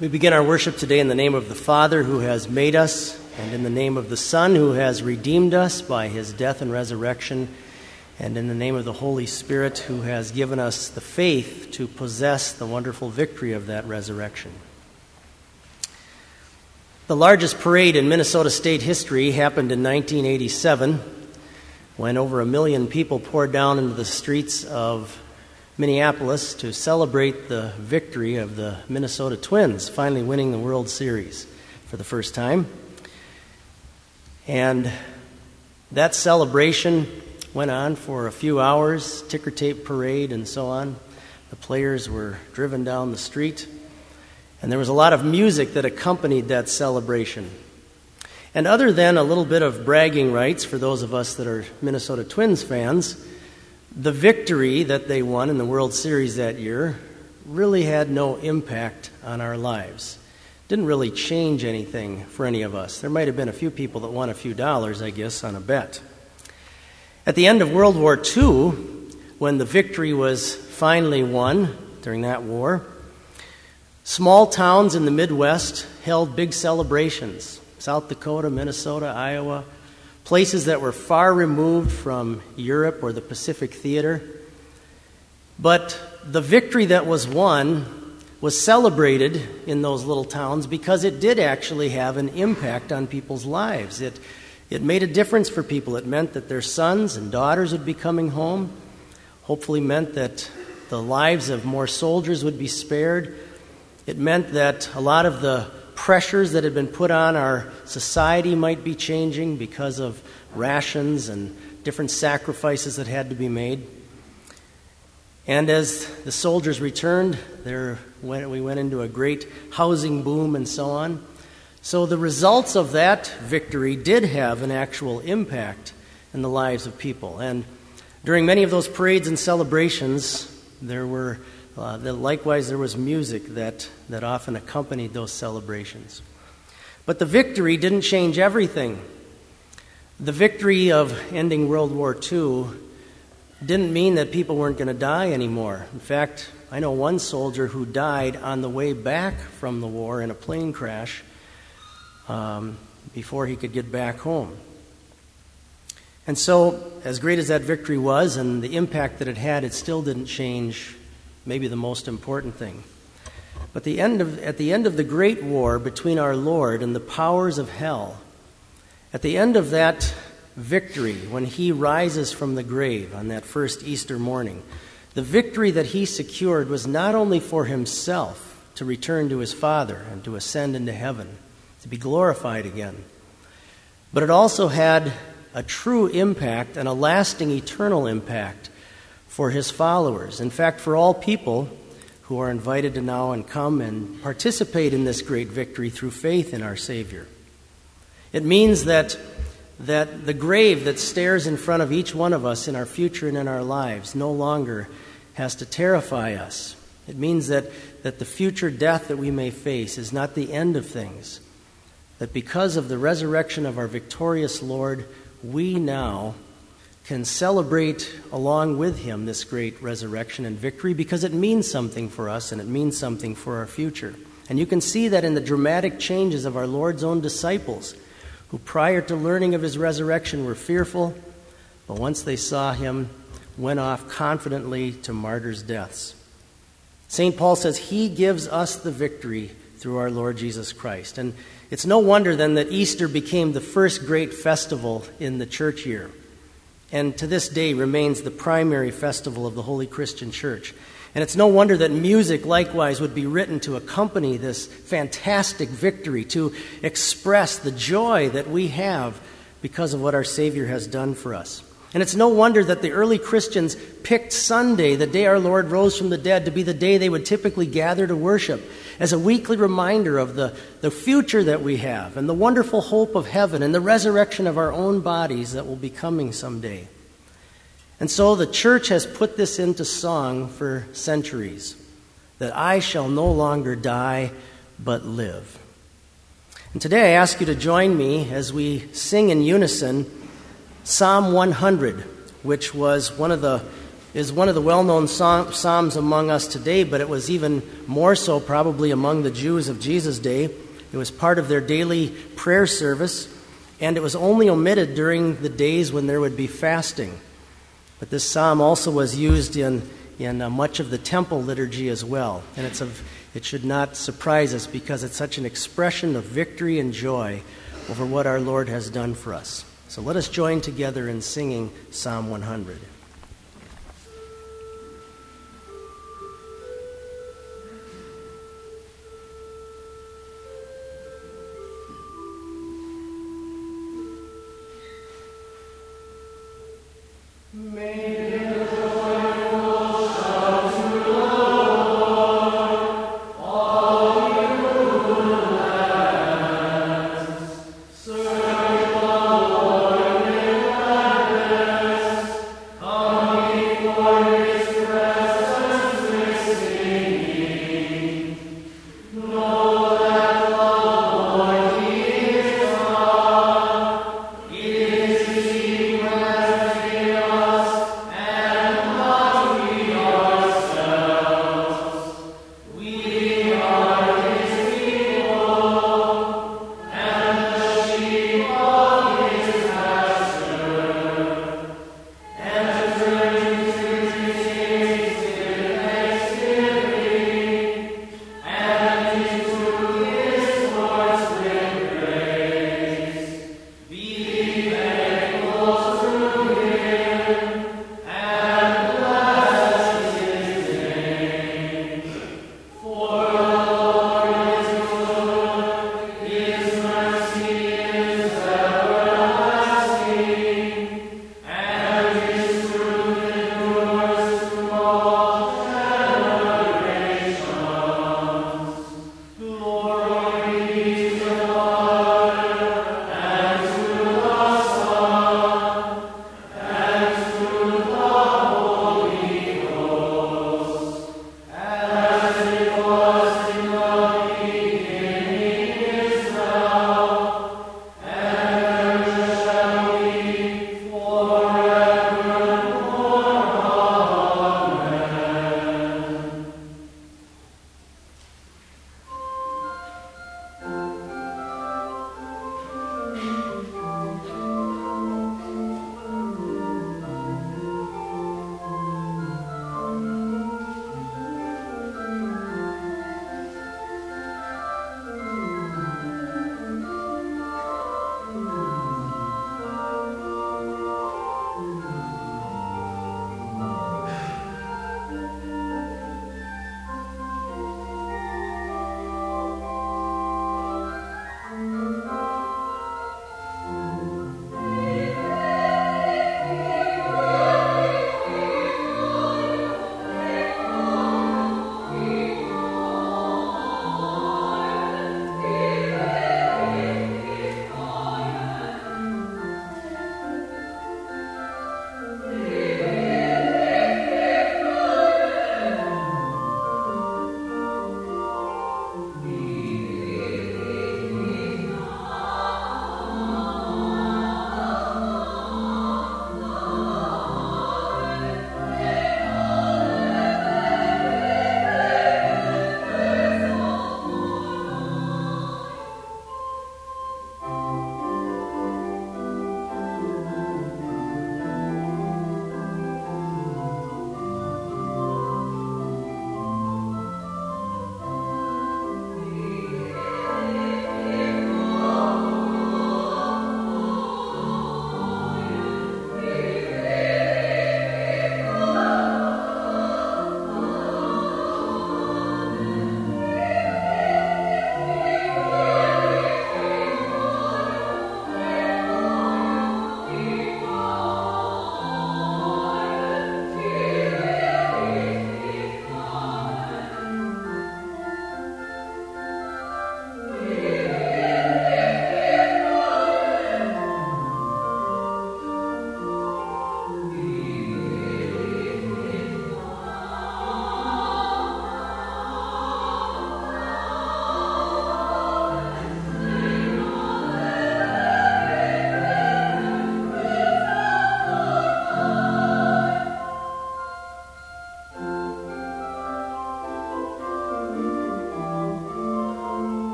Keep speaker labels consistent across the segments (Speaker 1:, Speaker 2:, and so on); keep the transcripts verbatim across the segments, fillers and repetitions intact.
Speaker 1: We begin our worship today in the name of the Father who has made us, and in the name of the Son who has redeemed us by his death and resurrection, and in the name of the Holy Spirit who has given us the faith to possess the wonderful victory of that resurrection. The largest parade in Minnesota state history happened in nineteen eighty-seven, when over a million people poured down into the streets of Minneapolis to celebrate the victory of the Minnesota Twins, finally winning the World Series for the first time. And that celebration went on for a few hours, ticker tape parade and so on. The players were driven down the street, and there was a lot of music that accompanied that celebration. And other than a little bit of bragging rights for those of us that are Minnesota Twins fans, the victory that they won in the World Series that year really had no impact on our lives. Didn't really change anything for any of us. There might have been a few people that won a few dollars, I guess, on a bet. At the end of World War Two, when the victory was finally won during that war, small towns in the Midwest held big celebrations. South Dakota, Minnesota, Iowa, places that were far removed from Europe or the Pacific Theater. But the victory that was won was celebrated in those little towns because it did actually have an impact on people's lives. It, it made a difference for people. It meant that their sons and daughters would be coming home. Hopefully meant that the lives of more soldiers would be spared. It meant that a lot of the pressures that had been put on our society might be changing because of rations and different sacrifices that had to be made. And as the soldiers returned, there went, we went into a great housing boom and so on. So the results of that victory did have an actual impact in the lives of people. And during many of those parades and celebrations, there were Uh, that likewise, there was music that, that often accompanied those celebrations. But the victory didn't change everything. The victory of ending World War Two didn't mean that people weren't going to die anymore. In fact, I know one soldier who died on the way back from the war in a plane crash um, before he could get back home. And so, as great as that victory was and the impact that it had, it still didn't change maybe the most important thing. But the end of, at the end of the great war between our Lord and the powers of hell, at the end of that victory, when he rises from the grave on that first Easter morning, the victory that he secured was not only for himself to return to his Father and to ascend into heaven, to be glorified again, but it also had a true impact and a lasting eternal impact for his followers. In fact, for all people who are invited to now and come and participate in this great victory through faith in our Savior. It means that, that the grave that stares in front of each one of us in our future and in our lives no longer has to terrify us. It means that, that the future death that we may face is not the end of things. That because of the resurrection of our victorious Lord, we now can celebrate along with him this great resurrection and victory because it means something for us and it means something for our future. And you can see that in the dramatic changes of our Lord's own disciples, who prior to learning of his resurrection were fearful, but once they saw him, went off confidently to martyrs' deaths. Saint Paul says he gives us the victory through our Lord Jesus Christ. And it's no wonder then that Easter became the first great festival in the church year, and to this day remains the primary festival of the Holy Christian Church. And it's no wonder that music likewise would be written to accompany this fantastic victory, to express the joy that we have because of what our Savior has done for us. And it's no wonder that the early Christians picked Sunday, the day our Lord rose from the dead, to be the day they would typically gather to worship, as a weekly reminder of the, the future that we have and the wonderful hope of heaven and the resurrection of our own bodies that will be coming someday. And so the church has put this into song for centuries, that I shall no longer die but live. And today I ask you to join me as we sing in unison Psalm one hundred, which was one of the is one of the well-known psalms among us today, but it was even more so probably among the Jews of Jesus' day. It was part of their daily prayer service, and it was only omitted during the days when there would be fasting. But this psalm also was used in, in uh, much of the temple liturgy as well, and it's of, it should not surprise us because it's such an expression of victory and joy over what our Lord has done for us. So let us join together in singing Psalm one hundred.
Speaker 2: Oh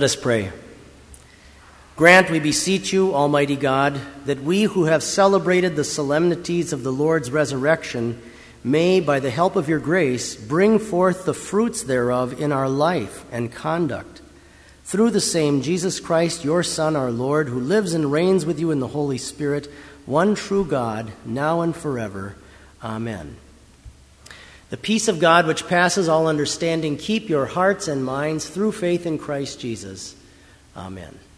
Speaker 1: Let us pray. Grant, we beseech you, Almighty God, that we who have celebrated the solemnities of the Lord's resurrection may, by the help of your grace, bring forth the fruits thereof in our life and conduct. Through the same Jesus Christ, your Son, our Lord, who lives and reigns with you in the Holy Spirit, one true God, now and forever. Amen. The peace of God, which passes all understanding, keep your hearts and minds through faith in Christ Jesus. Amen.